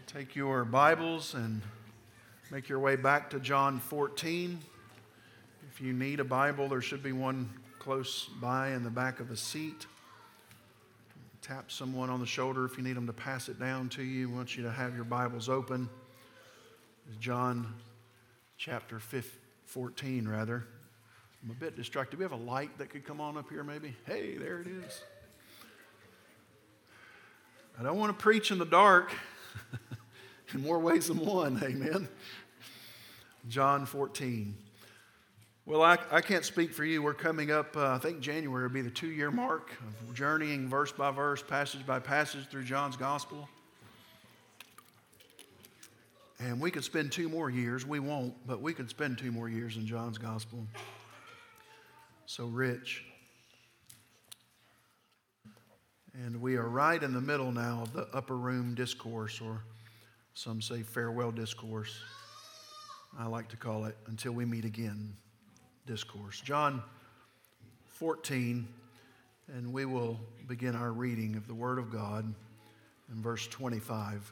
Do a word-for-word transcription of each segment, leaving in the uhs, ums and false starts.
Take your Bibles and make your way back to John fourteen. If you need a Bible, there should be one close by in the back of the seat. Tap someone on the shoulder if you need them to pass it down to you. I want you to have your Bibles open. John chapter fourteen, rather. I'm a bit distracted. Do we have a light that could come on up here maybe? Hey, there it is. I don't want to preach in the dark. In more ways than one, amen. John fourteen. Well, I, I can't speak for you. We're coming up, uh, I think January will be the two-year mark of journeying verse by verse, passage by passage through John's Gospel. And we could spend two more years. We won't, but we could spend two more years in John's Gospel. So rich. And we are right in the middle now of the upper room discourse, or some say farewell discourse. I like to call it until we meet again discourse. John fourteen, and we will begin our reading of the Word of God in verse twenty-five.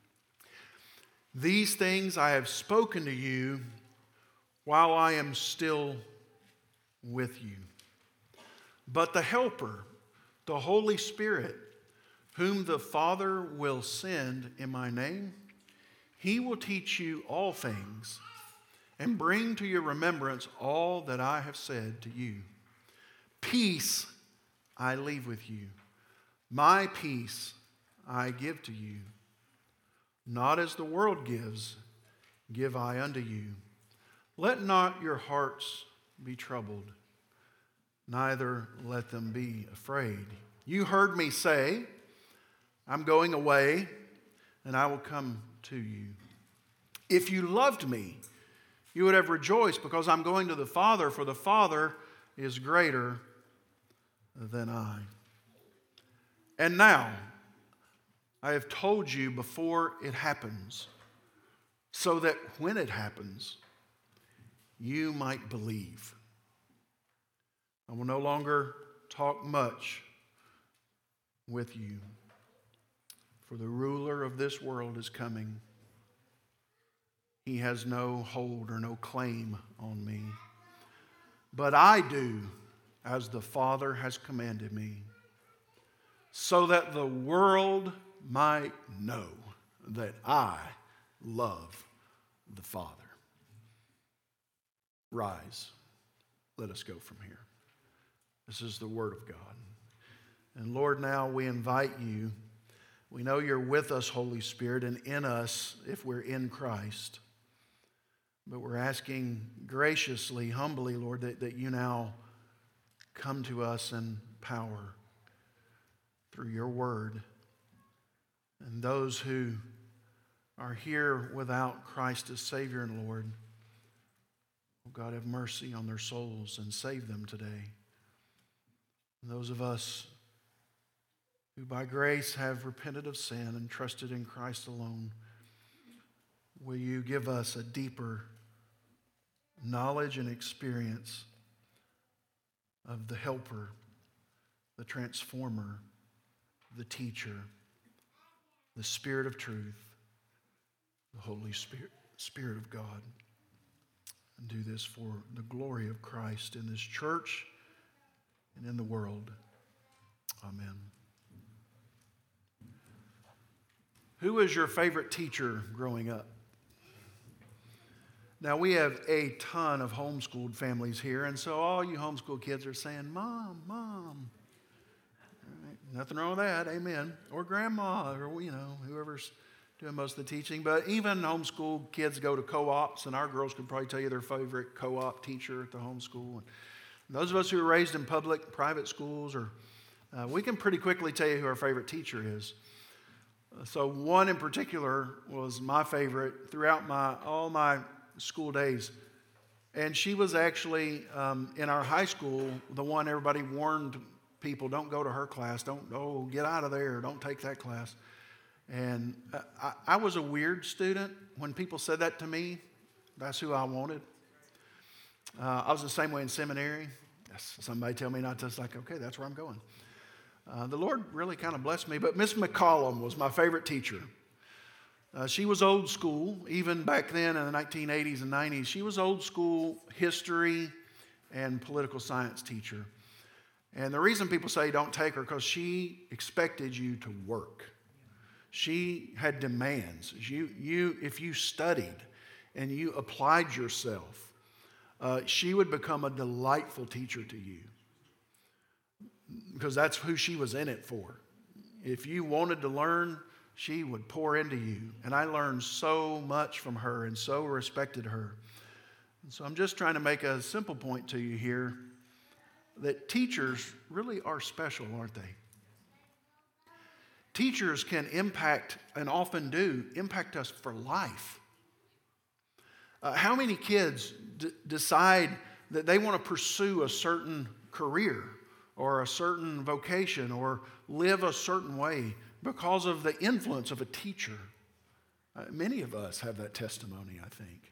These things I have spoken to you while I am still with you. But the Helper, the Holy Spirit, whom the Father will send in my name, He will teach you all things and bring to your remembrance all that I have said to you. Peace I leave with you. My peace I give to you. Not as the world gives, give I unto you. Let not your hearts be troubled, neither let them be afraid. You heard me say, I'm going away, and I will come to you. If you loved me, you would have rejoiced, because I'm going to the Father, for the Father is greater than I. And now, I have told you before it happens, so that when it happens, you might believe. I will no longer talk much with you, for the ruler of this world is coming. He has no hold or no claim on me. But I do as the Father has commanded me, so that the world might know that I love the Father. Rise, let us go from here. This is the Word of God. And Lord, now we invite you. We know you're with us, Holy Spirit, and in us if we're in Christ. But we're asking graciously, humbly, Lord, that, that you now come to us in power through your word. And those who are here without Christ as Savior and Lord, oh God, have mercy on their souls and save them today. And those of us who by grace have repented of sin and trusted in Christ alone, will you give us a deeper knowledge and experience of the Helper, the Transformer, the Teacher, the Spirit of Truth, the Holy Spirit, Spirit of God. And do this for the glory of Christ in this church and in the world. Amen. Who was your favorite teacher growing up? Now, we have a ton of homeschooled families here, and so all you homeschool kids are saying, Mom, Mom. Right, nothing wrong with that, amen. Or Grandma, or, you know, whoever's doing most of the teaching. But even homeschool kids go to co-ops, and our girls could probably tell you their favorite co-op teacher at the homeschool. And those of us who were raised in public, private schools, or uh, we can pretty quickly tell you who our favorite teacher is. So one in particular was my favorite throughout my all my school days. And she was actually, um, in our high school, the one everybody warned people, don't go to her class, don't, oh, get out of there, don't take that class. And I, I was a weird student. When people said that to me, that's who I wanted. Uh, I was the same way in seminary. Somebody tell me not to, it's like, okay, that's where I'm going. Uh, the Lord really kind of blessed me, but Miss McCollum was my favorite teacher. Uh, she was old school, even back then in the nineteen eighties and nineties. She was old school history and political science teacher. And the reason people say don't take her, because she expected you to work. She had demands. You, you, if you studied and you applied yourself, uh, she would become a delightful teacher to you, because that's who she was in it for. If you wanted to learn, she would pour into you. And I learned so much from her and so respected her. And so I'm just trying to make a simple point to you here, that teachers really are special, aren't they? Teachers can impact, and often do, impact us for life. Uh, how many kids d- decide that they want to pursue a certain career or a certain vocation or live a certain way because of the influence of a teacher? Uh, many of us have that testimony, I think.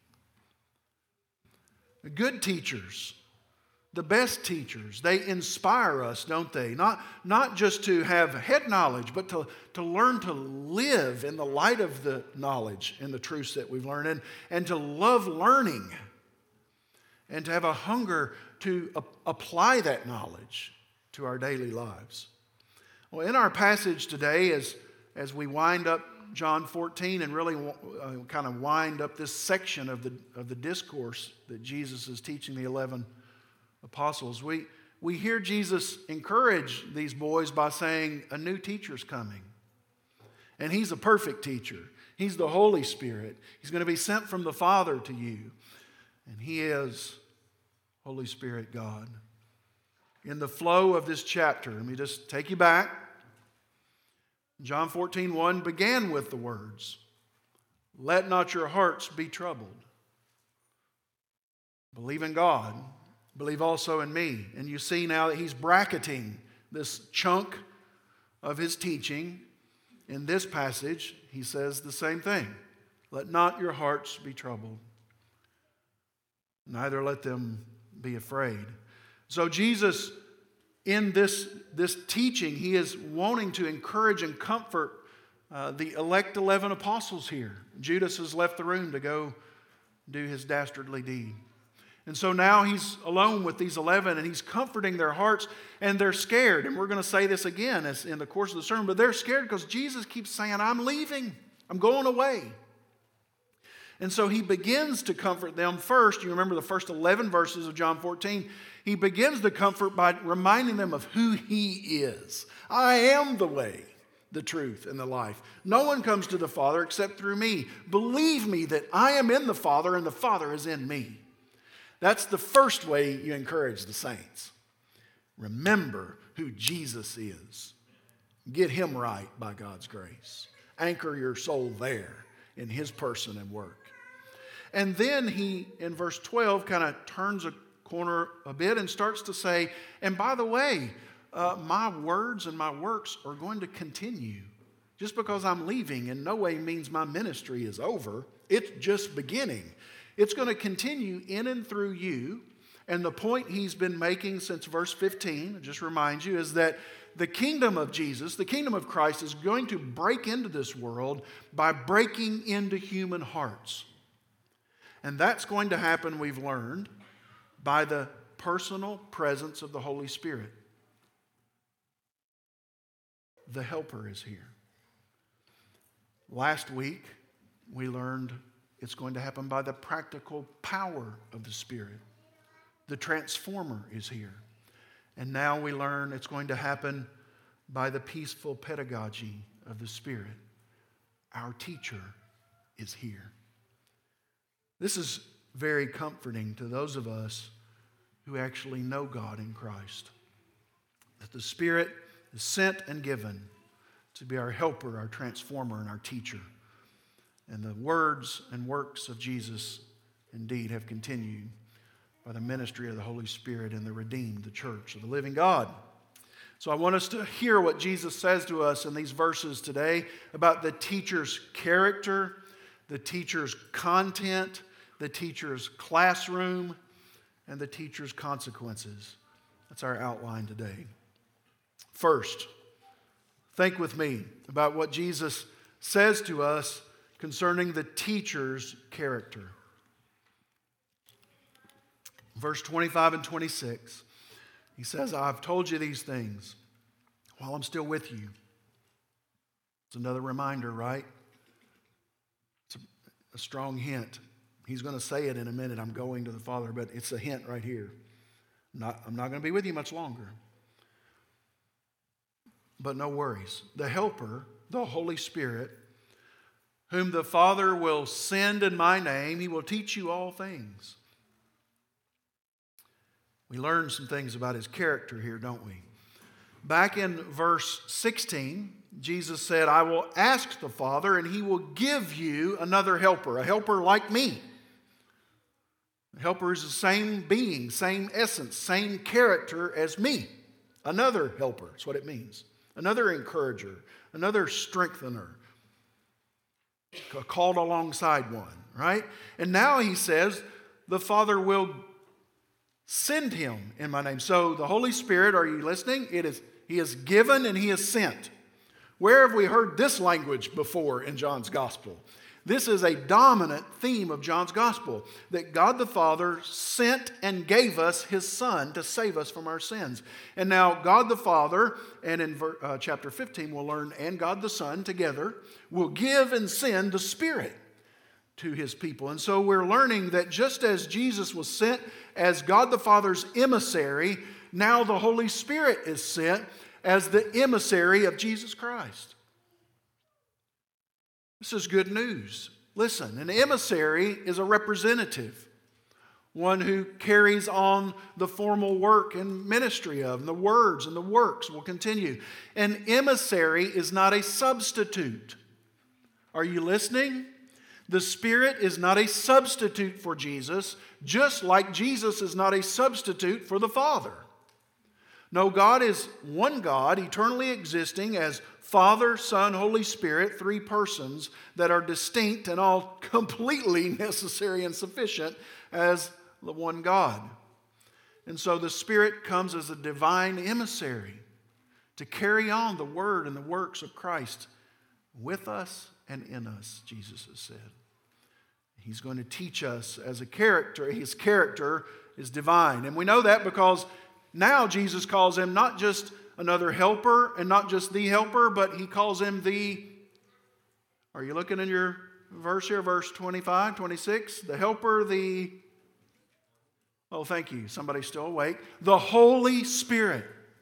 Good teachers, the best teachers, they inspire us, don't they? Not, not just to have head knowledge, but to, to learn to live in the light of the knowledge and the truths that we've learned, and, and to love learning, and to have a hunger to a- apply that knowledge to our daily lives. Well, in our passage today, as, as we wind up John fourteen and really uh, kind of wind up this section of the, of the discourse that Jesus is teaching the eleven apostles, we, we hear Jesus encourage these boys by saying, a new teacher's coming. And he's a perfect teacher. He's the Holy Spirit. He's going to be sent from the Father to you. And he is Holy Spirit God. In the flow of this chapter, let me just take you back. John fourteen one began with the words, let not your hearts be troubled. Believe in God. Believe also in me. And you see now that he's bracketing this chunk of his teaching. In this passage, he says the same thing. Let not your hearts be troubled. Neither let them be afraid. So Jesus, in this, this teaching, he is wanting to encourage and comfort uh, the elect eleven apostles here. Judas has left the room to go do his dastardly deed. And so now he's alone with these eleven, and he's comforting their hearts, and they're scared. And we're going to say this again as in the course of the sermon, but they're scared because Jesus keeps saying, I'm leaving. I'm going away. And so he begins to comfort them first. You remember the first eleven verses of John fourteen. He begins the comfort by reminding them of who he is. I am the way, the truth, and the life. No one comes to the Father except through me. Believe me that I am in the Father and the Father is in me. That's the first way you encourage the saints. Remember who Jesus is. Get him right by God's grace. Anchor your soul there in his person and work. And then he, in verse twelve, kind of turns a corner a bit and starts to say, and by the way, uh, my words and my works are going to continue. Just because I'm leaving in no way means my ministry is over. It's just beginning. It's going to continue in and through you. And the point he's been making since verse fifteen, I'll just remind you, is that the kingdom of Jesus, the kingdom of Christ, is going to break into this world by breaking into human hearts. And that's going to happen, we've learned, by the personal presence of the Holy Spirit. The Helper is here. Last week, we learned it's going to happen by the practical power of the Spirit. The Transformer is here. And now we learn it's going to happen by the peaceful pedagogy of the Spirit. Our teacher is here. This is very comforting to those of us who actually know God in Christ. That the Spirit is sent and given to be our helper, our transformer, and our teacher. And the words and works of Jesus indeed have continued by the ministry of the Holy Spirit in the redeemed, the church of the living God. So I want us to hear what Jesus says to us in these verses today about the teacher's character, the teacher's content, the teacher's classroom, and the teacher's consequences. That's our outline today. First, think with me about what Jesus says to us concerning the teacher's character. Verse twenty-five and twenty-six, he says, I've told you these things while I'm still with you. It's another reminder, right? It's a, a strong hint. He's going to say it in a minute. I'm going to the Father, but it's a hint right here. I'm not, I'm not going to be with you much longer. But no worries. The Helper, the Holy Spirit, whom the Father will send in my name, He will teach you all things. We learn some things about His character here, don't we? Back in verse sixteen, Jesus said, I will ask the Father, and He will give you another helper, a helper like me. The helper is the same being, same essence, same character as me. Another helper, that's what it means. Another encourager, another strengthener, called alongside one, right? And now He says, the Father will send Him in my name. So the Holy Spirit, are you listening? It is, He is given and He is sent. Where have we heard this language before in John's Gospel? This is a dominant theme of John's Gospel, that God the Father sent and gave us His Son to save us from our sins. And now God the Father, and in uh, chapter fifteen we'll learn, and God the Son together will give and send the Spirit to His people. And so we're learning that just as Jesus was sent as God the Father's emissary, now the Holy Spirit is sent as the emissary of Jesus Christ. This is good news. Listen, an emissary is a representative, one who carries on the formal work and ministry of, and the words and the works will continue. An emissary is not a substitute. Are you listening? The Spirit is not a substitute for Jesus, just like Jesus is not a substitute for the Father. No, God is one God, eternally existing as Father, Son, Holy Spirit, three persons that are distinct and all completely necessary and sufficient as the one God. And so the Spirit comes as a divine emissary to carry on the word and the works of Christ with us and in us, Jesus has said. He's going to teach us as a character. His character is divine. And we know that because now Jesus calls Him not just another helper and not just the helper, but He calls Him the, are you looking in your verse here, verse twenty-five, twenty-six? The helper, the, oh, thank you. Somebody's still awake. The Holy Spirit.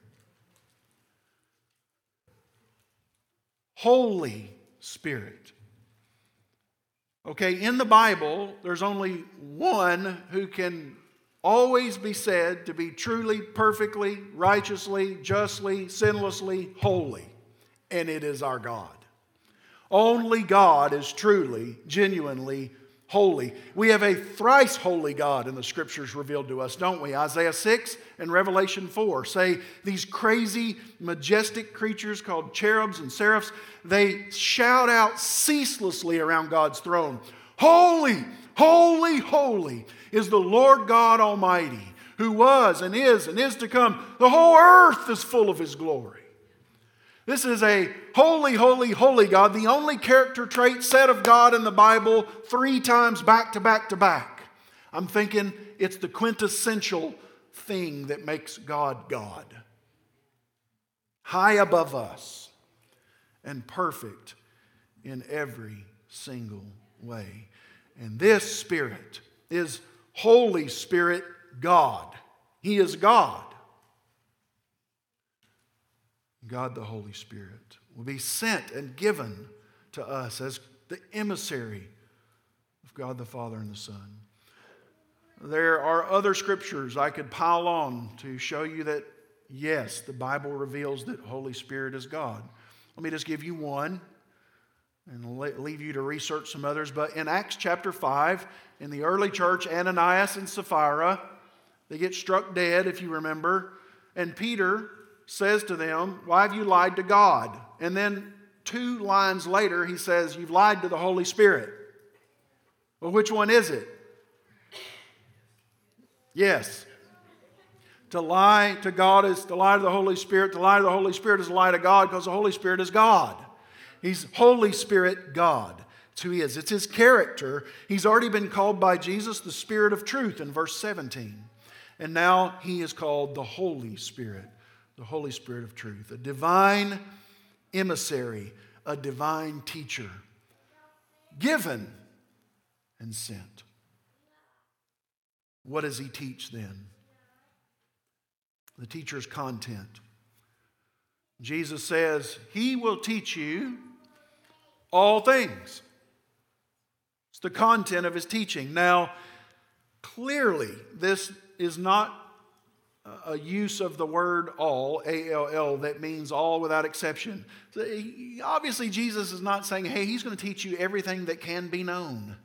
Holy Spirit. Okay, in the Bible, there's only one who can always be said to be truly, perfectly, righteously, justly, sinlessly holy, and it is our God. Only God is truly, genuinely holy. We have a thrice holy God in the Scriptures revealed to us, don't we? Isaiah six and Revelation four say these crazy, majestic creatures called cherubs and seraphs, they shout out ceaselessly around God's throne, holy, holy, holy is the Lord God Almighty, who was and is and is to come. The whole earth is full of His glory. This is a holy, holy, holy God, the only character trait said of God in the Bible three times back to back to back. I'm thinking it's the quintessential thing that makes God God. High above us and perfect in every single way. And this Spirit is Holy Spirit God. He is God. God the Holy Spirit will be sent and given to us as the emissary of God the Father and the Son. There are other scriptures I could pile on to show you that, yes, the Bible reveals that Holy Spirit is God. Let me just give you one and leave you to research some others. But in Acts chapter five, in the early church, Ananias and Sapphira, they get struck dead, if you remember. And Peter says to them, why have you lied to God? And then two lines later, he says, you've lied to the Holy Spirit. Well, which one is it? Yes. To lie to God is to lie to the Holy Spirit. To lie to the Holy Spirit is to lie to God because the Holy Spirit is God. He's Holy Spirit God. It's who he is. It's his character. He's already been called by Jesus the Spirit of truth in verse seventeen. And now he is called the Holy Spirit, the Holy Spirit of truth, a divine emissary, a divine teacher, given and sent. What does he teach then? The teacher's content. Jesus says, he will teach you all things. It's the content of his teaching. Now, clearly, this is not a use of the word all, A L L, that means all without exception. So he, obviously, Jesus is not saying, hey, he's going to teach you everything that can be known.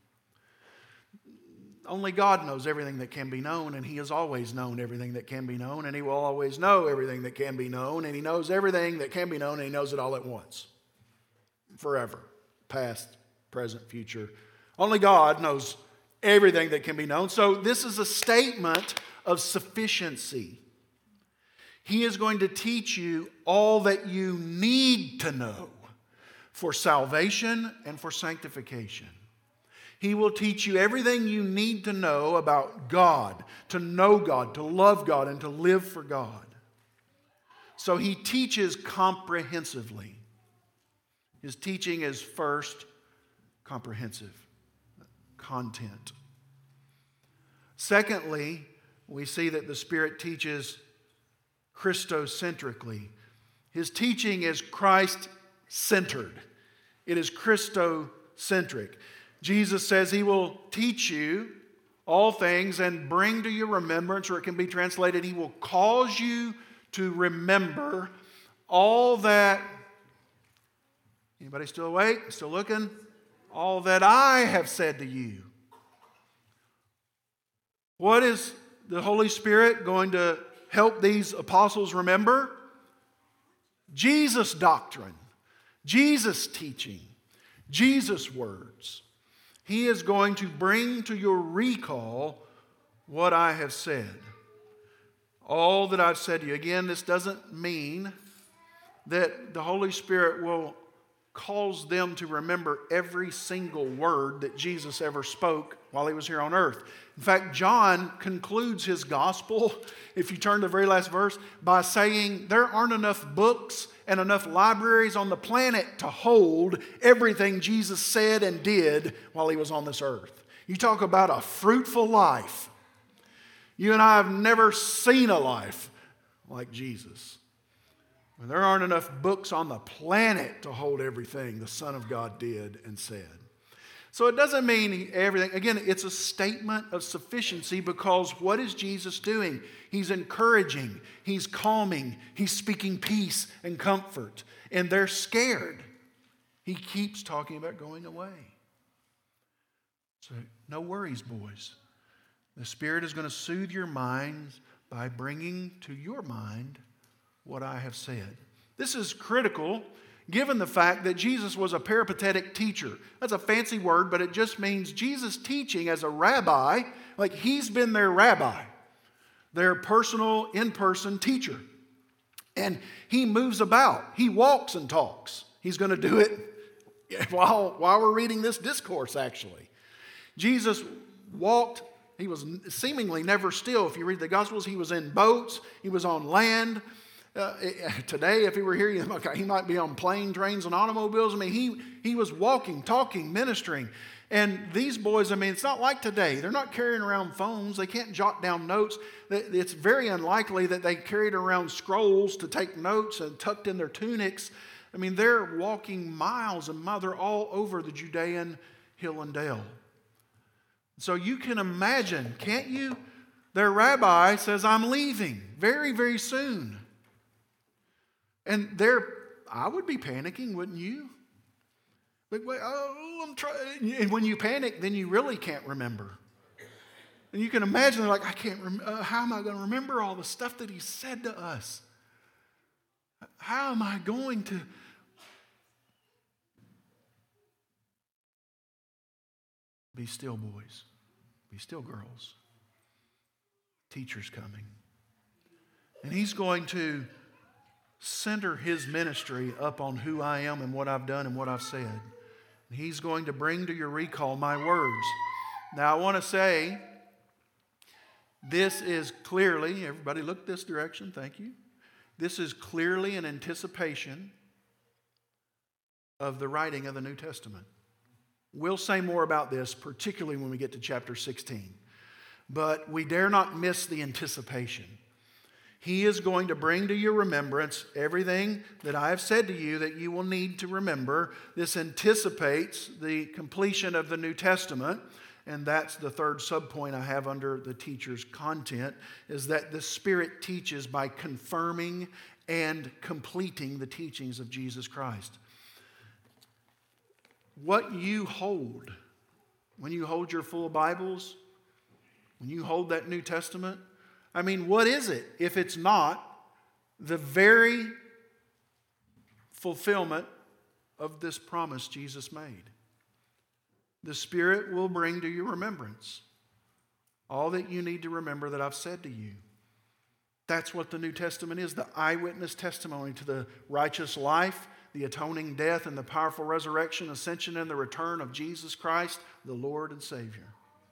Only God knows everything that can be known, and he has always known everything that can be known, and he will always know everything that can be known, and he knows everything that can be known, and he knows it all at once. Forever. Past, present, future. Only God knows everything that can be known. So this is a statement of sufficiency. He is going to teach you all that you need to know for salvation and for sanctification. He will teach you everything you need to know about God, to know God, to love God, and to live for God. So he teaches comprehensively. His teaching is first comprehensive, content. Secondly, we see that the Spirit teaches Christocentrically. His teaching is Christ-centered. It is Christocentric. Jesus says he will teach you all things and bring to your remembrance, or it can be translated, he will cause you to remember all that, anybody still awake? Still looking? All that I have said to you. What is the Holy Spirit going to help these apostles remember? Jesus' doctrine, Jesus' teaching, Jesus' words. He is going to bring to your recall what I have said. All that I've said to you. Again, this doesn't mean that the Holy Spirit will cause them to remember every single word that Jesus ever spoke while he was here on earth. In fact, John concludes his gospel, if you turn to the very last verse, by saying there aren't enough books and enough libraries on the planet to hold everything Jesus said and did while he was on this earth. You talk about a fruitful life. You and I have never seen a life like Jesus. There aren't enough books on the planet to hold everything the Son of God did and said. So it doesn't mean everything. Again, it's a statement of sufficiency, because what is Jesus doing? He's encouraging, he's calming, he's speaking peace and comfort. And they're scared. He keeps talking about going away. So no worries, boys. The Spirit is going to soothe your minds by bringing to your mind what I have said. This is critical given the fact that Jesus was a peripatetic teacher. That's a fancy word, but it just means Jesus teaching as a rabbi, like he's been their rabbi, their personal, in-person teacher. And he moves about. He walks and talks. He's going to do it while, while we're reading this discourse, actually. Jesus walked. He was seemingly never still. If you read the Gospels, he was in boats. He was on land. Uh, today, if he were here, he might be on plane, trains, and automobiles. I mean, he, he was walking, talking, ministering. And these boys, I mean, it's not like today. They're not carrying around phones. They can't jot down notes. It's very unlikely that they carried around scrolls to take notes and tucked in their tunics. I mean, they're walking miles and miles. They're all over the Judean hill and dale. So you can imagine, can't you? Their rabbi says, I'm leaving very, very soon. And they're, I would be panicking, wouldn't you? But wait, oh, I'm trying. And when you panic, then you really can't remember. And you can imagine, they're like, I can't remember. Uh, how am I going to remember all the stuff that he said to us? How am I going to? Be still, boys. Be still, girls. Teacher's coming. And he's going to center his ministry up on who I am and what I've done and what I've said. He's going to bring to your recall my words. Now I want to say, this is clearly, everybody look this direction, thank you. This is clearly an anticipation of the writing of the New Testament. We'll say more about this, particularly when we get to chapter sixteen. But we dare not miss the anticipation. He is going to bring to your remembrance everything that I have said to you that you will need to remember. This anticipates the completion of the New Testament. And that's the third subpoint I have under the teacher's content, is that the Spirit teaches by confirming and completing the teachings of Jesus Christ. What you hold, when you hold your full Bibles, when you hold that New Testament, I mean, what is it if it's not the very fulfillment of this promise Jesus made? The Spirit will bring to your remembrance all that you need to remember that I've said to you. That's what the New Testament is, the eyewitness testimony to the righteous life, the atoning death, and the powerful resurrection, ascension, and the return of Jesus Christ, the Lord and Savior.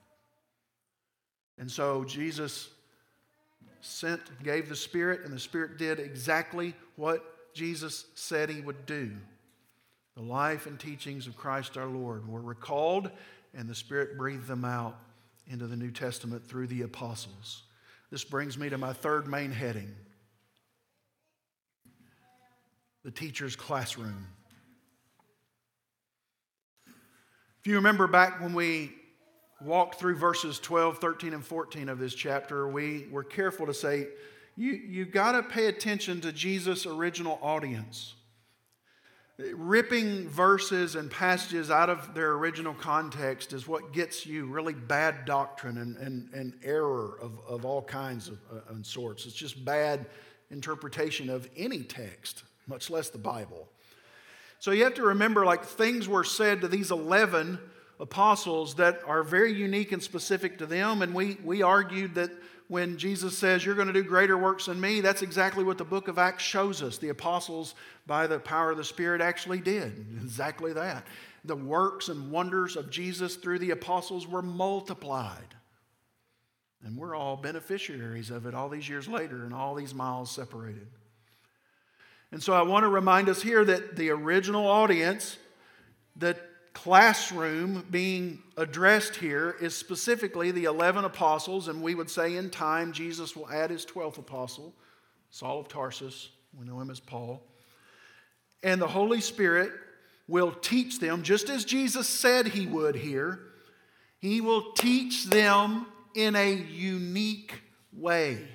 And so Jesus sent, gave the Spirit, and the Spirit did exactly what Jesus said He would do. The life and teachings of Christ our Lord were recalled, and the Spirit breathed them out into the New Testament through the apostles. This brings me to my third main heading: the teacher's classroom. If you remember back when we walked through verses twelve, thirteen, and fourteen of this chapter, we were careful to say, you, you got to pay attention to Jesus' original audience. Ripping verses and passages out of their original context is what gets you really bad doctrine and, and, and error of, of all kinds of uh, and sorts. It's just bad interpretation of any text, much less the Bible. So you have to remember, like, things were said to these eleven apostles that are very unique and specific to them. And we, we argued that when Jesus says, you're going to do greater works than me, that's exactly what the book of Acts shows us. The apostles, by the power of the Spirit, actually did exactly that. The works and wonders of Jesus through the apostles were multiplied. And we're all beneficiaries of it all these years later and all these miles separated. And so I want to remind us here that the original audience, the classroom being addressed here, is specifically the eleven apostles, and we would say in time Jesus will add his twelfth apostle, Saul of Tarsus. We know him as Paul. And the Holy Spirit will teach them, just as Jesus said he would here. He will teach them in a unique way.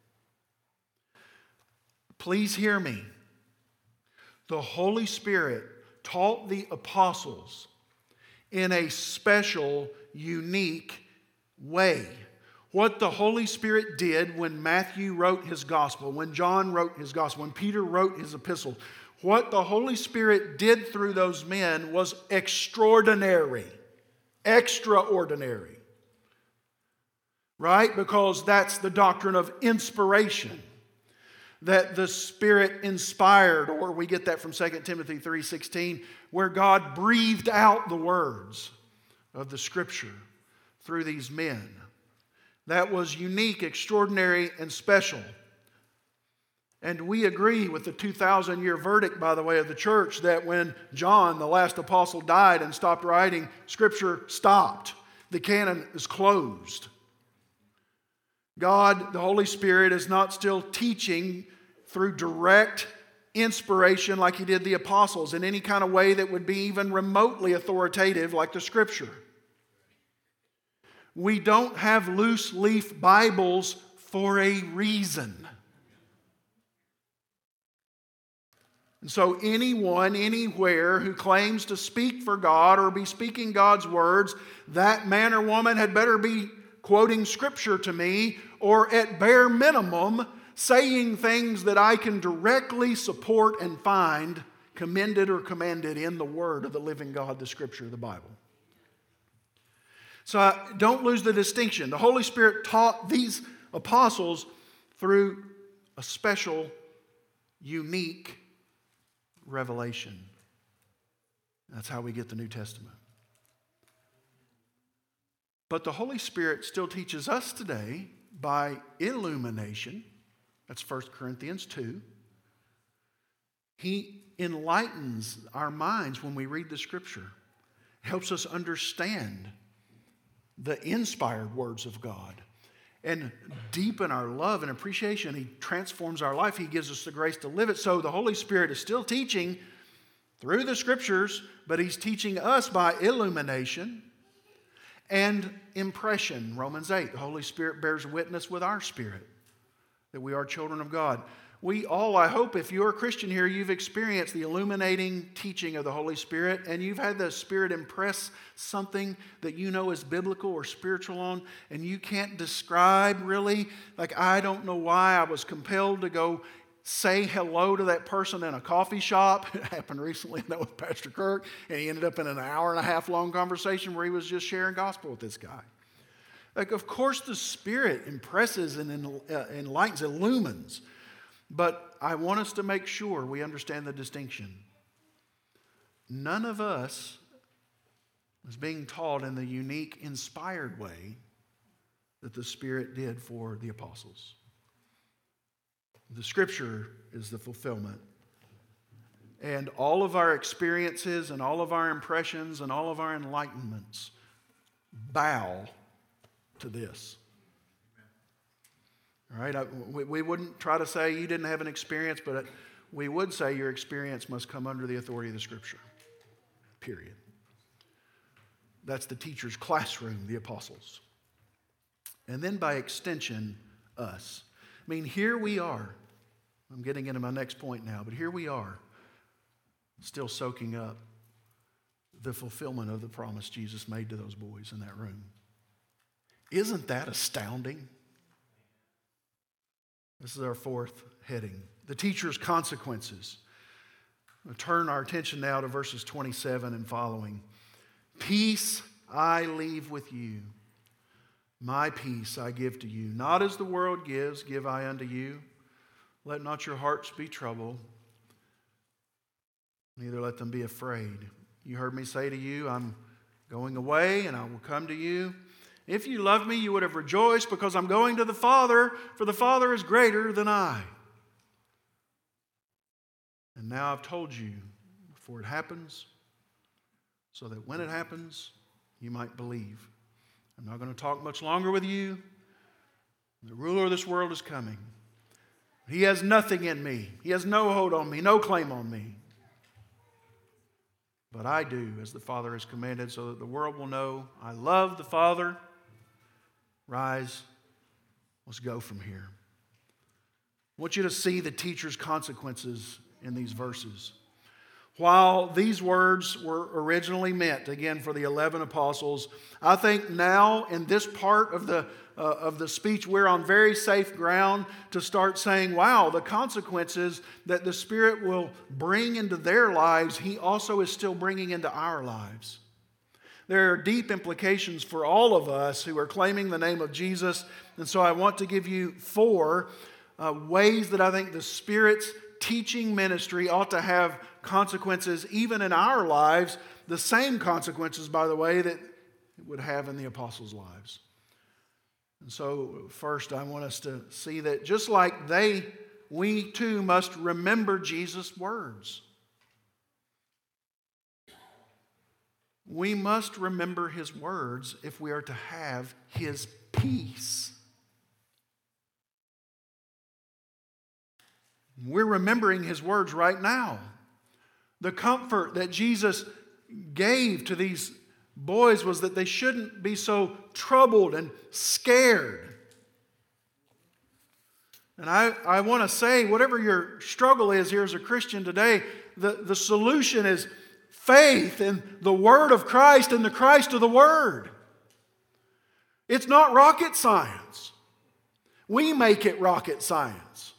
Please hear me. The Holy Spirit taught the apostles in a special, unique way. What the Holy Spirit did when Matthew wrote his gospel, when John wrote his gospel, when Peter wrote his epistle, what the Holy Spirit did through those men was extraordinary. Extraordinary. Right? Because that's the doctrine of inspiration. That the Spirit inspired, or we get that from Second Timothy three sixteen, where God breathed out the words of the Scripture through these men. That was unique, extraordinary, and special. And we agree with the two thousand year verdict, by the way, of the church, that when John, the last apostle, died and stopped writing, Scripture stopped. The canon is closed. God, the Holy Spirit, is not still teaching through direct inspiration like He did the apostles in any kind of way that would be even remotely authoritative like the Scripture. We don't have loose leaf Bibles for a reason. And so anyone, anywhere who claims to speak for God or be speaking God's words, that man or woman had better be quoting Scripture to me, or at bare minimum, saying things that I can directly support and find commended or commanded in the Word of the living God, the Scripture, the Bible. So uh, don't lose the distinction. The Holy Spirit taught these apostles through a special, unique revelation. That's how we get the New Testament. But the Holy Spirit still teaches us today by illumination. That's First Corinthians two. He enlightens our minds when we read the Scripture. Helps us understand the inspired words of God and deepen our love and appreciation. He transforms our life. He gives us the grace to live it. So the Holy Spirit is still teaching through the Scriptures, but He's teaching us by illumination and impression. Romans eight, the Holy Spirit bears witness with our spirit that we are children of God. We all, I hope, if you're a Christian here, you've experienced the illuminating teaching of the Holy Spirit, and you've had the Spirit impress something that you know is biblical or spiritual on, and you can't describe really. Like, I don't know why I was compelled to go say hello to that person in a coffee shop. It happened recently, that with Pastor Kirk, and he ended up in an hour and a half long conversation where he was just sharing gospel with this guy. Like, of course, the Spirit impresses and enlightens, illumines. But I want us to make sure we understand the distinction. None of us is being taught in the unique, inspired way that the Spirit did for the apostles. The Scripture is the fulfillment. And all of our experiences and all of our impressions and all of our enlightenments bow to this. All right, I, we, we wouldn't try to say you didn't have an experience, but we would say your experience must come under the authority of the Scripture, period. That's the teacher's classroom, the apostles. And then by extension, us. I mean, here we are. I'm getting into my next point now, but here we are, still soaking up the fulfillment of the promise Jesus made to those boys in that room. Isn't that astounding? This is our fourth heading. The teacher's consequences. We'll turn our attention now to verses twenty-seven and following. Peace I leave with you. My peace I give to you. Not as the world gives, give I unto you. Let not your hearts be troubled, neither let them be afraid. You heard me say to you, I'm going away and I will come to you. If you loved me, you would have rejoiced because I'm going to the Father, for the Father is greater than I. And now I've told you before it happens, so that when it happens, you might believe. I'm not going to talk much longer with you. The ruler of this world is coming. He has nothing in me. He has no hold on me, no claim on me. But I do as the Father has commanded, so that the world will know I love the Father. Rise, let's go from here. I want you to see the teacher's consequences in these verses. While these words were originally meant, again, for the eleven apostles, I think now in this part of the, uh, of the speech, we're on very safe ground to start saying, wow, the consequences that the Spirit will bring into their lives, He also is still bringing into our lives. There are deep implications for all of us who are claiming the name of Jesus. And so I want to give you four uh, ways that I think the Spirit's teaching ministry ought to have consequences even in our lives, the same consequences, by the way, that it would have in the apostles' lives. And so first I want us to see that just like they, we too must remember Jesus' words. We must remember His words if we are to have His peace. We're remembering His words right now. The comfort that Jesus gave to these boys was that they shouldn't be so troubled and scared. And I, I want to say, whatever your struggle is here as a Christian today, the, the solution is faith in the Word of Christ and the Christ of the Word. It's not rocket science. We make it rocket science.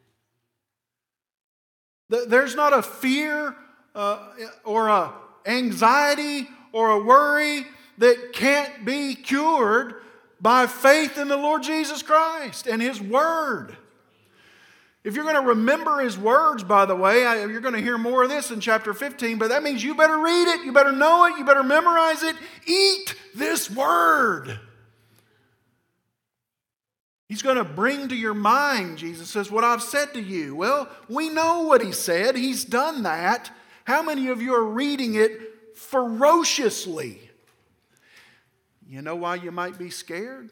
There's not a fear uh, or a anxiety or a worry that can't be cured by faith in the Lord Jesus Christ and His Word. If you're going to remember His words, by the way, you're going to hear more of this in chapter fifteen, but that means you better read it, you better know it, you better memorize it. Eat this Word. He's going to bring to your mind, Jesus says, what I've said to you. Well, we know what He said. He's done that. How many of you are reading it ferociously? You know why you might be scared?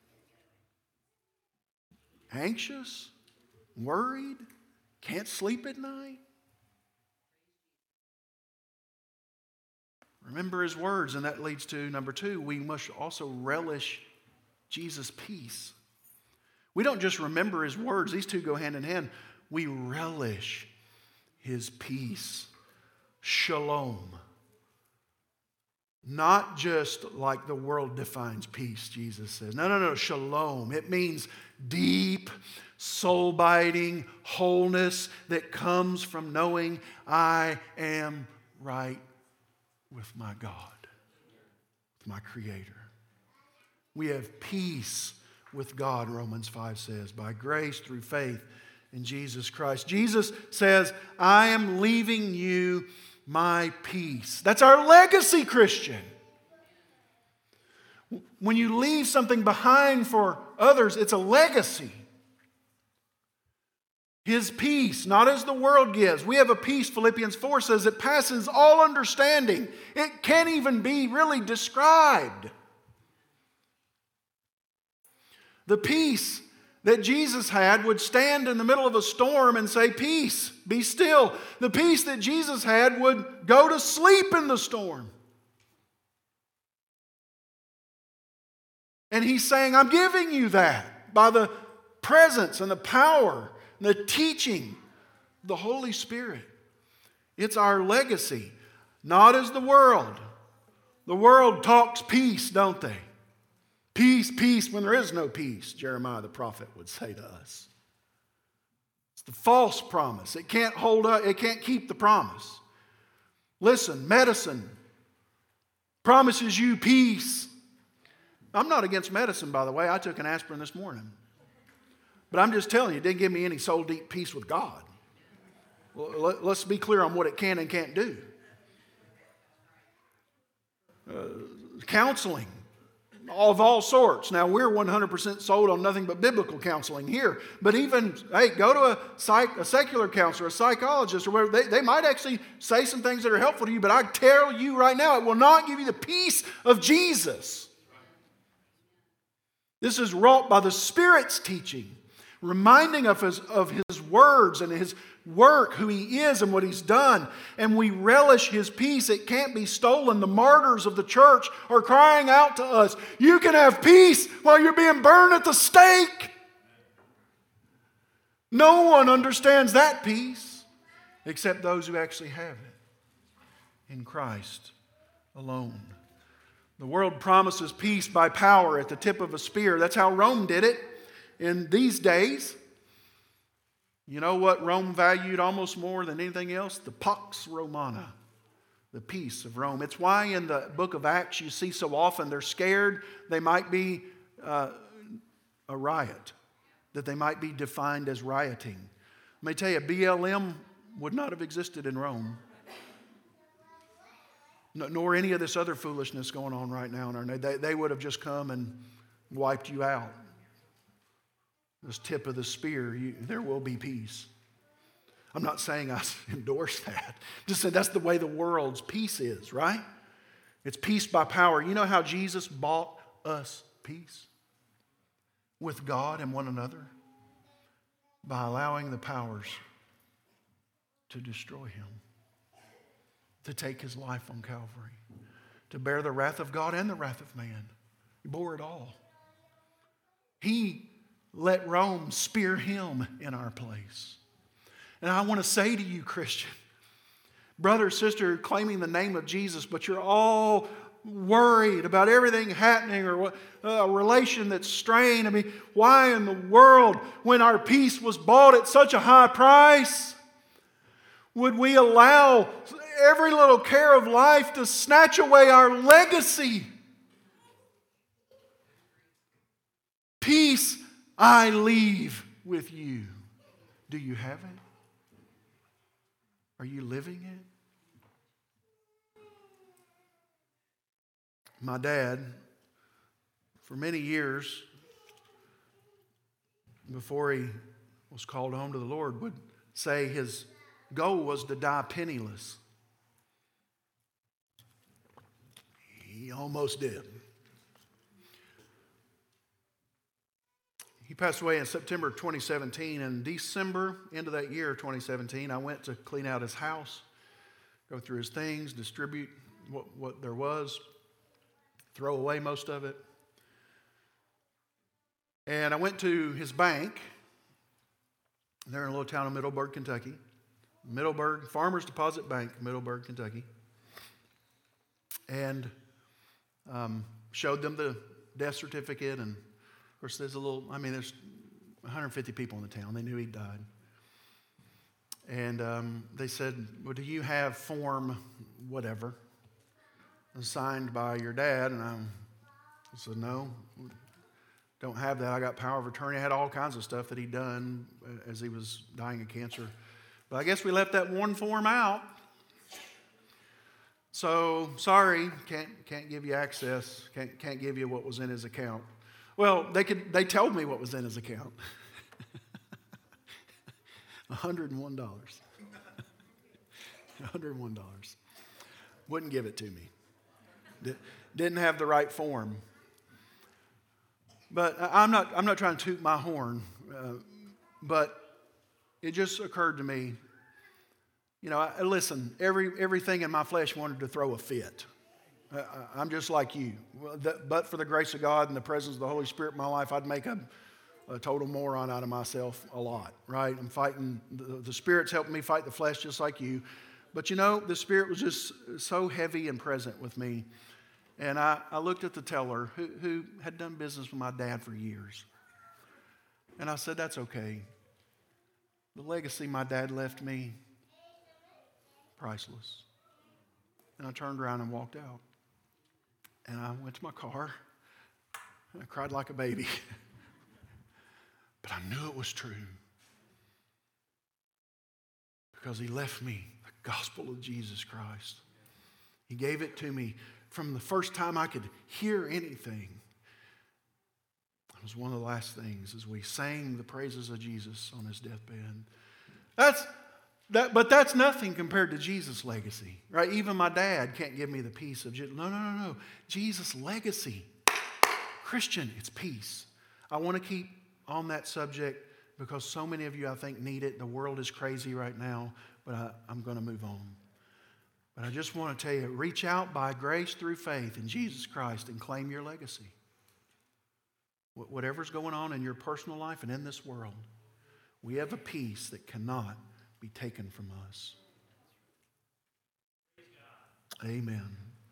Anxious? Worried? Can't sleep at night? Remember His words, and that leads to number two, we must also relish Jesus' peace. We don't just remember His words, these two go hand in hand. We relish His peace. Shalom. Not just like the world defines peace, Jesus says. No, no, no, shalom. It means deep, soul-biting wholeness that comes from knowing I am right with my God, with my Creator. We have peace with God, Romans five says, by grace through faith in Jesus Christ. Jesus says, I am leaving you my peace. That's our legacy, Christian. When you leave something behind for others, it's a legacy. His peace, not as the world gives. We have a peace, Philippians four says, it passes all understanding. It can't even be really described. The peace that Jesus had would stand in the middle of a storm and say, peace, be still. The peace that Jesus had would go to sleep in the storm. And He's saying, I'm giving you that by the presence and the power and the teaching of the Holy Spirit. It's our legacy, not as the world. The world talks peace, don't they? Peace, peace, when there is no peace, Jeremiah the prophet would say to us. It's the false promise. It can't hold up, it can't keep the promise. Listen, medicine promises you peace. I'm not against medicine, by the way. I took an aspirin this morning. But I'm just telling you, it didn't give me any soul-deep peace with God. Well, let's be clear on what it can and can't do. Uh, counseling of all sorts. Now, we're one hundred percent sold on nothing but biblical counseling here. But even, hey, go to a, psych, a secular counselor, a psychologist, or whatever. They, they might actually say some things that are helpful to you, but I tell you right now, it will not give you the peace of Jesus. This is wrought by the Spirit's teaching, reminding of his, of his words and His work, who He is and what He's done. And we relish His peace. It can't be stolen. The martyrs of the church are crying out to us, you can have peace while you're being burned at the stake. No one understands that peace except those who actually have it in Christ alone. The world promises peace by power at the tip of a spear. That's how Rome did it in these days. You know what Rome valued almost more than anything else? The Pax Romana, the peace of Rome. It's why in the book of Acts you see so often they're scared they might be uh, a riot, that they might be defined as rioting. Let me tell you, B L M would not have existed in Rome, nor any of this other foolishness going on right now in our nation. They, they would have just come and wiped you out. This tip of the spear, you, there will be peace. I'm not saying I endorse that. Just saying that's the way the world's peace is, right? It's peace by power. You know how Jesus bought us peace with God and one another? By allowing the powers to destroy Him, to take His life on Calvary, to bear the wrath of God and the wrath of man. He bore it all. He let Rome spear Him in our place. And I want to say to you, Christian, brother, sister, claiming the name of Jesus, but you're all worried about everything happening or a relation that's strained. I mean, why in the world, when our peace was bought at such a high price, would we allow every little care of life to snatch away our legacy? Peace I leave with you. Do you have it? Are you living it? My dad, for many years, before he was called home to the Lord, would say his goal was to die penniless. He almost did. He passed away in September twenty seventeen. And December, end of that year, twenty seventeen, I went to clean out his house, go through his things, distribute what, what there was, throw away most of it. And I went to his bank. They're in a little town of Middleburg, Kentucky. Middleburg, Farmers Deposit Bank, Middleburg, Kentucky. And um, showed them the death certificate. And of course, there's a little, I mean, there's one hundred fifty people in the town. They knew he died. And um, they said, well, do you have form whatever signed by your dad? And I, I said, no, don't have that. I got power of attorney. I had all kinds of stuff that he'd done as he was dying of cancer. But I guess we left that one form out. So, sorry, can't can't give you access. Can't can't give you what was in his account. Well, they could. They told me what was in his account. one hundred one dollars. one hundred one dollars. Wouldn't give it to me. Didn't have the right form. But I'm not. I'm not trying to toot my horn. Uh, but it just occurred to me. You know, I, listen, every, everything in my flesh wanted to throw a fit. I, I'm just like you. But for the grace of God and the presence of the Holy Spirit in my life, I'd make a, a total moron out of myself a lot, right? I'm fighting, the, the Spirit's helping me fight the flesh just like you. But you know, the Spirit was just so heavy and present with me. And I, I looked at the teller who, who had done business with my dad for years. And I said, that's okay. The legacy my dad left me, priceless. And I turned around and walked out. And I went to my car and I cried like a baby. But I knew it was true. Because he left me the gospel of Jesus Christ. He gave it to me from the first time I could hear anything. It was one of the last things as we sang the praises of Jesus on his deathbed. That's That, but that's nothing compared to Jesus' legacy, right? Even my dad can't give me the peace of Jesus. No, no, no, no. Jesus' legacy, Christian, it's peace. I want to keep on that subject because so many of you, I think, need it. The world is crazy right now, but I, I'm going to move on. But I just want to tell you, reach out by grace through faith in Jesus Christ and claim your legacy. Whatever's going on in your personal life and in this world, we have a peace that cannot be taken from us. Amen.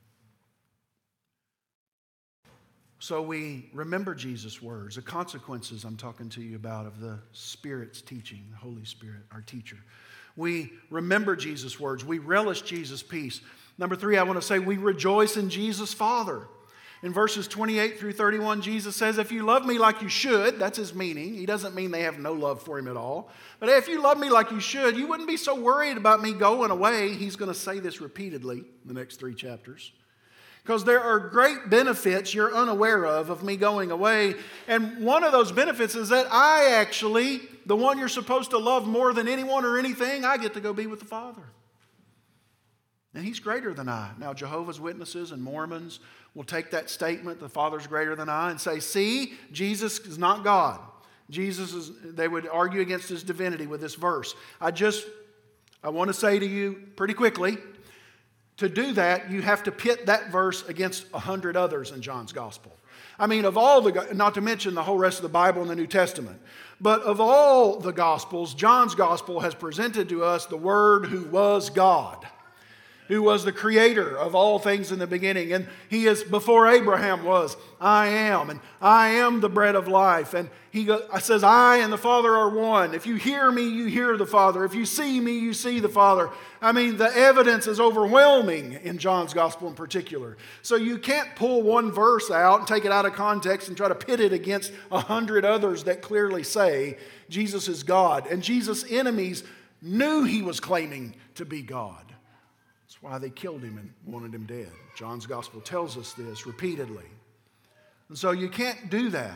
So we remember Jesus' words, the consequences I'm talking to you about of the Spirit's teaching, the Holy Spirit, our teacher. We remember Jesus' words. We relish Jesus' peace. Number three, I want to say we rejoice in Jesus' Father. In verses twenty-eight through thirty-one, Jesus says, if you love me like you should, that's his meaning. He doesn't mean they have no love for him at all. But if you love me like you should, you wouldn't be so worried about me going away. He's going to say this repeatedly in the next three chapters. Because there are great benefits you're unaware of of me going away. And one of those benefits is that I actually, the one you're supposed to love more than anyone or anything, I get to go be with the Father. And he's greater than I. Now, Jehovah's Witnesses and Mormons will take that statement, the Father's greater than I, and say, see, Jesus is not God. Jesus is, they would argue against his divinity with this verse. I just, I want to say to you pretty quickly, to do that, you have to pit that verse against a hundred others in John's Gospel. I mean, of all the, not to mention the whole rest of the Bible and the New Testament, but of all the Gospels, John's Gospel has presented to us the Word who was God. who was the creator of all things in the beginning. And He is before Abraham was, I am. And I am the bread of life. And He says, I and the Father are one. If you hear me, you hear the Father. If you see me, you see the Father. I mean, the evidence is overwhelming in John's Gospel in particular. So you can't pull one verse out and take it out of context and try to pit it against a hundred others that clearly say Jesus is God. And Jesus' enemies knew He was claiming to be God. That's why they killed Him and wanted Him dead. John's Gospel tells us this repeatedly. And so you can't do that.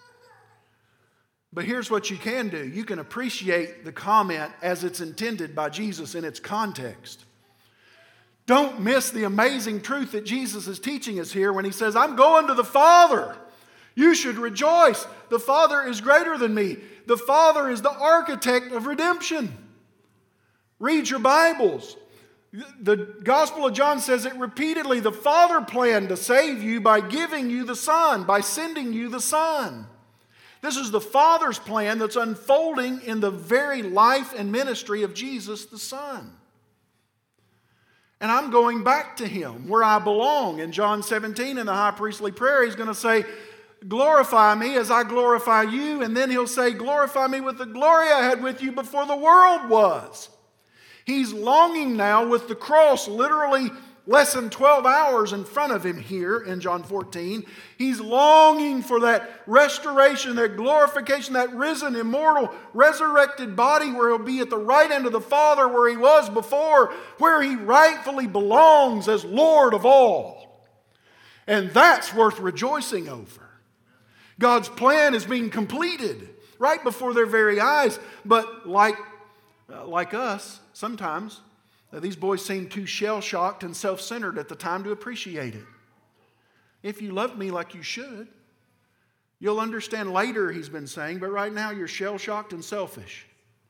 But here's what you can do. You can appreciate the comment as it's intended by Jesus in its context. Don't miss the amazing truth that Jesus is teaching us here when He says, I'm going to the Father. You should rejoice. The Father is greater than me. The Father is the architect of redemption. Read your Bibles. The Gospel of John says it repeatedly. The Father planned to save you by giving you the Son, by sending you the Son. This is the Father's plan that's unfolding in the very life and ministry of Jesus the Son. And I'm going back to Him where I belong. In John seventeen, in the high priestly prayer, He's going to say, glorify me as I glorify you. And then He'll say, glorify me with the glory I had with you before the world was. He's longing now with the cross literally less than twelve hours in front of Him here in John fourteen. He's longing for that restoration, that glorification, that risen, immortal, resurrected body where He'll be at the right hand of the Father where He was before, where He rightfully belongs as Lord of all. And that's worth rejoicing over. God's plan is being completed right before their very eyes. But like, uh, like us, sometimes, uh, these boys seem too shell-shocked and self-centered at the time to appreciate it. If you love me like you should, you'll understand later, He's been saying, but right now you're shell-shocked and selfish.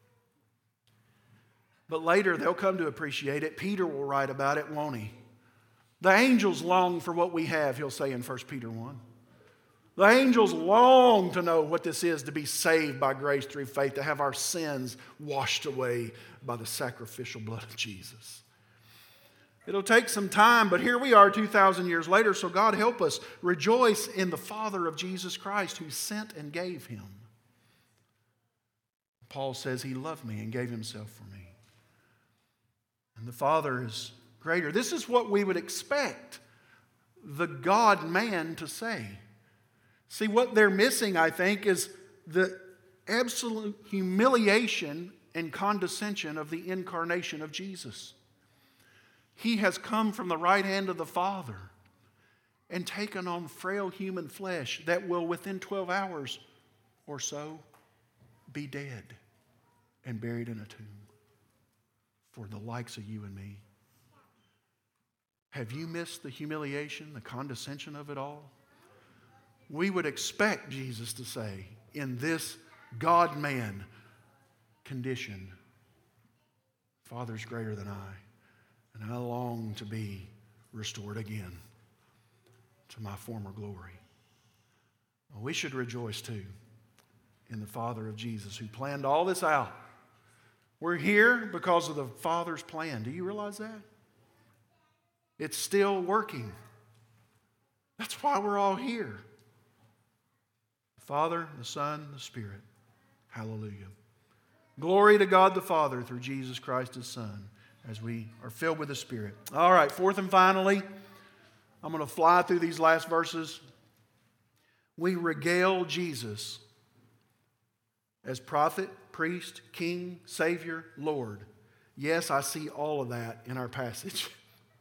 But later they'll come to appreciate it. Peter will write about it, won't he? The angels long for what we have, he'll say in First Peter one. The angels long to know what this is to be saved by grace through faith, to have our sins washed away by the sacrificial blood of Jesus. It'll take some time, but here we are two thousand years later, so God help us rejoice in the Father of Jesus Christ who sent and gave Him. Paul says He loved me and gave Himself for me. And the Father is greater. This is what we would expect the God-man to say. See, what they're missing, I think, is the absolute humiliation and condescension of the incarnation of Jesus. He has come from the right hand of the Father and taken on frail human flesh that will, within twelve hours or so, be dead and buried in a tomb for the likes of you and me. Have you missed the humiliation, the condescension of it all? We would expect Jesus to say, in this God-man condition, Father's greater than I, and I long to be restored again to my former glory. Well, we should rejoice too in the Father of Jesus who planned all this out. We're here because of the Father's plan. Do you realize that? It's still working. That's why we're all here. Father, the Son, the Spirit. Hallelujah. Glory to God the Father through Jesus Christ His Son as we are filled with the Spirit. All right, fourth and finally, I'm going to fly through these last verses. We regale Jesus as prophet, priest, king, Savior, Lord. Yes, I see all of that in our passage.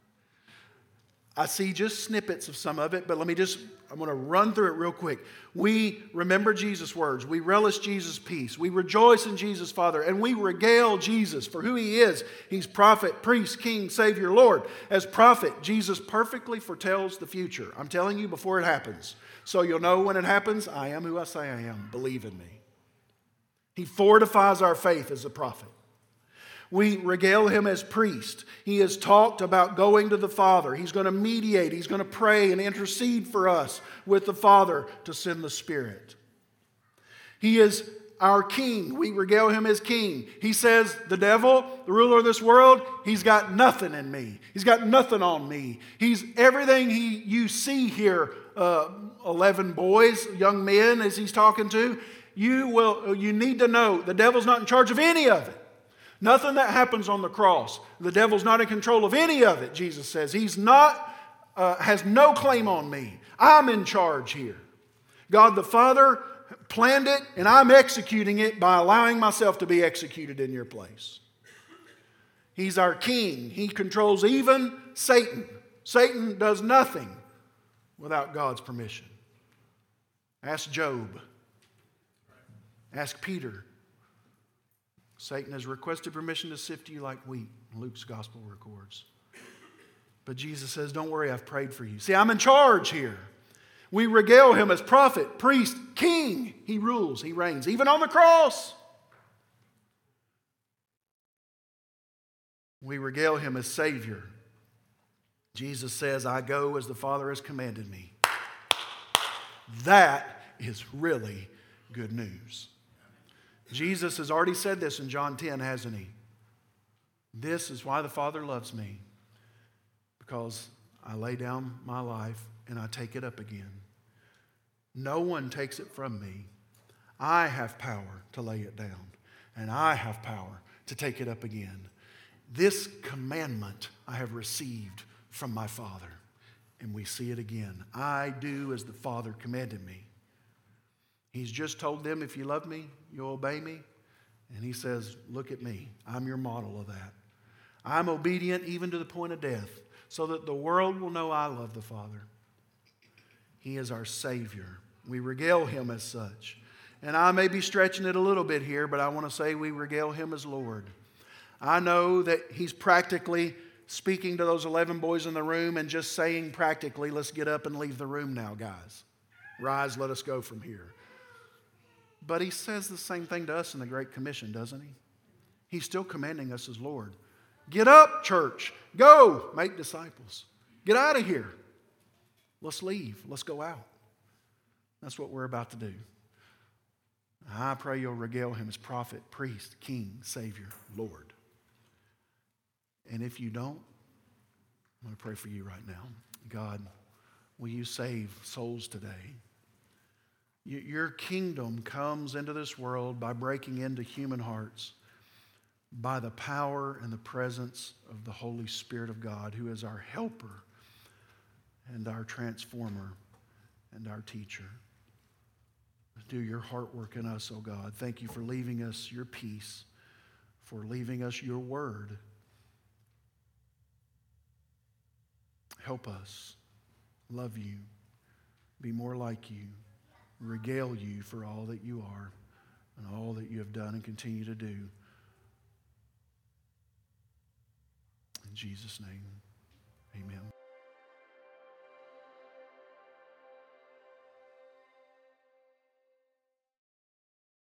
I see just snippets of some of it, but let me just, I'm going to run through it real quick. We remember Jesus' words. We relish Jesus' peace. We rejoice in Jesus' Father, and we regale Jesus for who He is. He's prophet, priest, king, Savior, Lord. As prophet, Jesus perfectly foretells the future. I'm telling you before it happens. So you'll know when it happens, I am who I say I am. Believe in me. He fortifies our faith as a prophet. We regale Him as priest. He has talked about going to the Father. He's going to mediate. He's going to pray and intercede for us with the Father to send the Spirit. He is our king. We regale him as king. He says, the devil, the ruler of this world, he's got nothing in me. He's got nothing on me. He's everything he you see here, uh, eleven boys, young men, as he's talking to. You will. You need to know the devil's not in charge of any of it. Nothing that happens on the cross. The devil's not in control of any of it, Jesus says. He's not, uh, has no claim on me. I'm in charge here. God the Father planned it, and I'm executing it by allowing myself to be executed in your place. He's our king. He controls even Satan. Satan does nothing without God's permission. Ask Job. Ask Peter. Satan has requested permission to sift you like wheat, Luke's gospel records. But Jesus says, don't worry, I've prayed for you. See, I'm in charge here. We regale him as prophet, priest, king. He rules, he reigns, even on the cross. We regale him as Savior. Jesus says, I go as the Father has commanded me. That is really good news. Jesus has already said this in John ten, hasn't he? This is why the Father loves me. Because I lay down my life and I take it up again. No one takes it from me. I have power to lay it down. And I have power to take it up again. This commandment I have received from my Father. And we see it again. I do as the Father commanded me. He's just told them, if you love me, you'll obey me. And he says, look at me. I'm your model of that. I'm obedient even to the point of death, so that the world will know I love the Father. He is our Savior. We regale him as such. And I may be stretching it a little bit here, but I want to say we regale him as Lord. I know that he's practically speaking to those eleven boys in the room and just saying practically, let's get up and leave the room now, guys. Rise, let us go from here. But he says the same thing to us in the Great Commission, doesn't he? He's still commanding us as Lord. Get up, church. Go, make disciples. Get out of here. Let's leave. Let's go out. That's what we're about to do. I pray you'll regale him as prophet, priest, king, Savior, Lord. And if you don't, I'm going to pray for you right now. God, will you save souls today? Your kingdom comes into this world by breaking into human hearts by the power and the presence of the Holy Spirit of God, who is our helper and our transformer and our teacher. Do your heart work in us, oh God. Thank you for leaving us your peace, for leaving us your word. Help us love you, be more like you, regale you for all that you are and all that you have done and continue to do. In Jesus' name, amen.